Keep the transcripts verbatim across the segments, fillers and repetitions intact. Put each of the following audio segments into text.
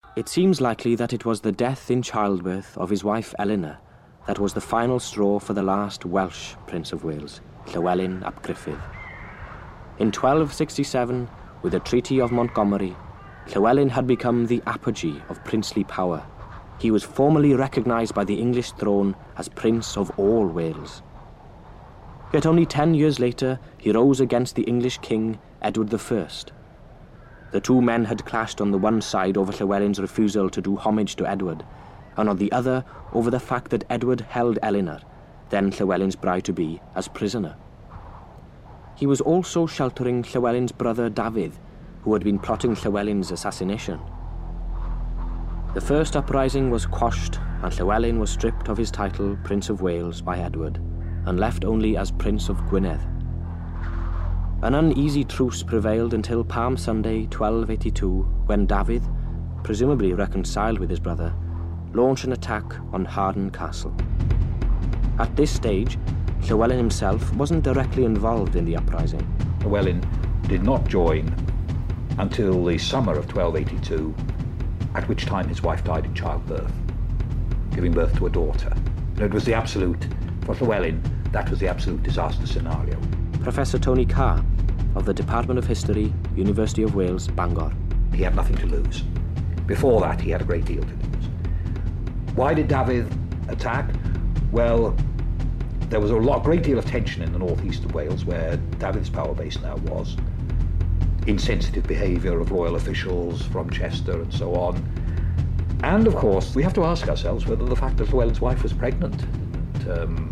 It seems likely that it was the death in childbirth of his wife Eleanor that was the final straw for the last Welsh Prince of Wales, Llywelyn ap Gruffydd. In twelve sixty-seven, with the Treaty of Montgomery, Llywelyn had become the apogee of princely power. He was formally recognised by the English throne as Prince of all Wales. Yet only ten years later, he rose against the English king, Edward the First. The two men had clashed on the one side over Llywelyn's refusal to do homage to Edward, and on the other over the fact that Edward held Eleanor, then Llywelyn's bride-to-be, as prisoner. He was also sheltering Llywelyn's brother Dafydd, who had been plotting Llywelyn's assassination. The first uprising was quashed, and Llywelyn was stripped of his title Prince of Wales by Edward, and left only as Prince of Gwynedd. An uneasy truce prevailed until Palm Sunday, twelve eighty-two, when Dafydd, presumably reconciled with his brother, launched an attack on Harden Castle. At this stage, Llywelyn himself wasn't directly involved in the uprising. Llywelyn did not join until the summer of twelve eighty-two, at which time his wife died in childbirth, giving birth to a daughter. And it was the absolute, for Llywelyn, that was the absolute disaster scenario. Professor Tony Carr, of the Department of History, University of Wales, Bangor. He had nothing to lose. Before that, he had a great deal to lose. Why did Dafydd attack? Well, there was a lot, great deal of tension in the northeast of Wales, where Dafydd's power base now was. Insensitive behaviour of royal officials from Chester and so on. And, of course, we have to ask ourselves whether the fact that Llywelyn's wife was pregnant and, um,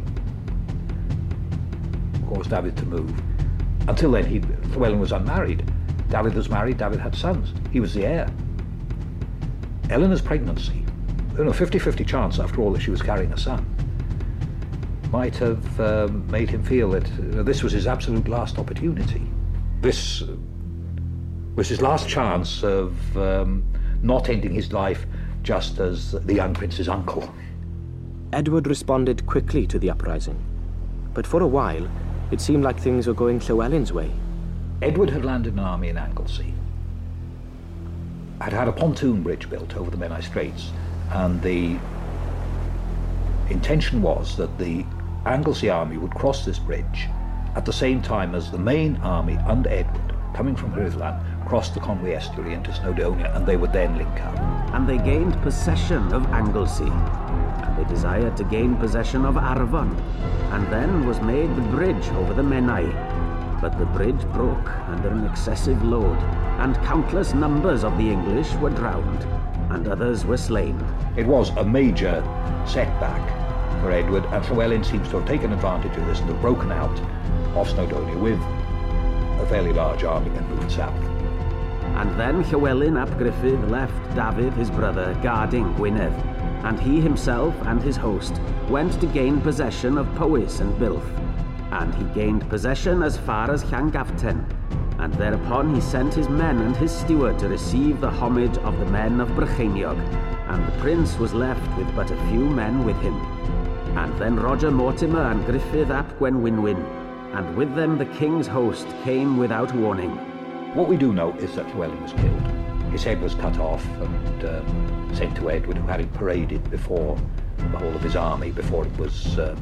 caused Dafydd to move. Until then, he, Llywelyn was unmarried. Dafydd was married, Dafydd had sons. He was the heir. Eleanor's pregnancy, you know, fifty-fifty chance, after all, that she was carrying a son, might have um, made him feel that uh, this was his absolute last opportunity. This uh, was his last chance of um, not ending his life just as the young prince's uncle. Edward responded quickly to the uprising, but for a while, it seemed like things were going Llywelyn's way. Edward had landed an army in Anglesey, had had a pontoon bridge built over the Menai Straits, and the intention was that the Anglesey army would cross this bridge at the same time as the main army under Edward, coming from Rhuddlan, crossed the Conwy estuary into Snowdonia, and they would then link up. And they gained possession of Anglesey, and they desired to gain possession of Arfon, and then was made the bridge over the Menai. But the bridge broke under an excessive load, and countless numbers of the English were drowned, and others were slain. It was a major setback for Edward, and Llywelyn seems to have taken advantage of this and have broken out of Snowdonia with a fairly large army and moved south. And then Llywelyn ap Gruffydd left Dafydd, his brother, guarding Gwynedd, and he himself and his host went to gain possession of Powys and Builth. And he gained possession as far as Llangaften, and thereupon he sent his men and his steward to receive the homage of the men of Brycheiniog, and the prince was left with but a few men with him. And then Roger Mortimer and Gruffydd ap Gwenwynwyn, and with them the king's host came without warning. What we do know is that Llywelyn was killed. His head was cut off and um, sent to Edward, who had it paraded before the whole of his army, before it was um,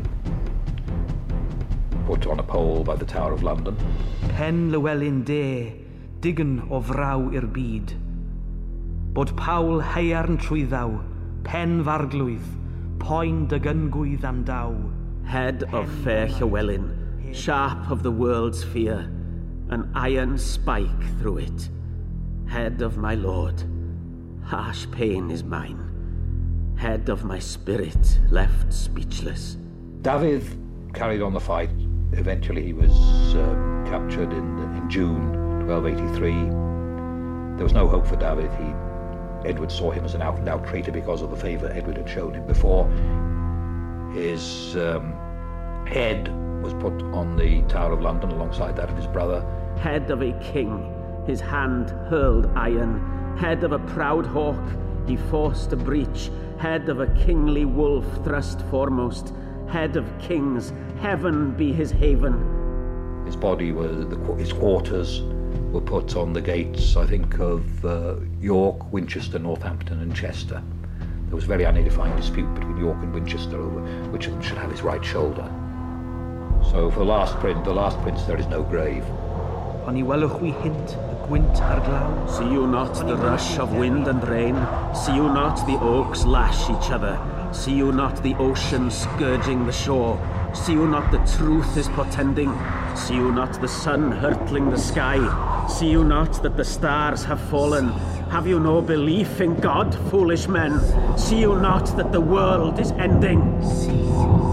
put on a pole by the Tower of London. Pen Llywelyn de, digon o fraw i'r byd. Bod Pawl haearn trwy ddaw, pen farglwydd, poen dy gyngwydd am daw. Head of fair Llywelyn, sharp of the world's fear, an iron spike through it. Head of my lord, harsh pain is mine. Head of my spirit, left speechless. Dafydd carried on the fight. Eventually he was uh, captured in, in June twelve eighty-three. There was no hope for Dafydd. He, Edward saw him as an out-and-out traitor because of the favour Edward had shown him before. His um, head was put on the Tower of London alongside that of his brother. Head of a king, his hand hurled iron. Head of a proud hawk, he forced a breach. Head of a kingly wolf thrust foremost. Head of kings, heaven be his haven. His body was, the, his quarters were put on the gates, I think, of uh, York, Winchester, Northampton and Chester. There was a very unedifying dispute between York and Winchester over which of them should have his right shoulder. So for the last prince, the last prince, there is no grave. Pan I welwch wi hint y gwynt ar glaw. See you not the rush of wind and rain? See you not the oaks lash each other? See you not the ocean scourging the shore? See you not the truth is portending? See you not the sun hurtling the sky? See you not that the stars have fallen? Have you no belief in God, foolish men? See you not that the world is ending? See you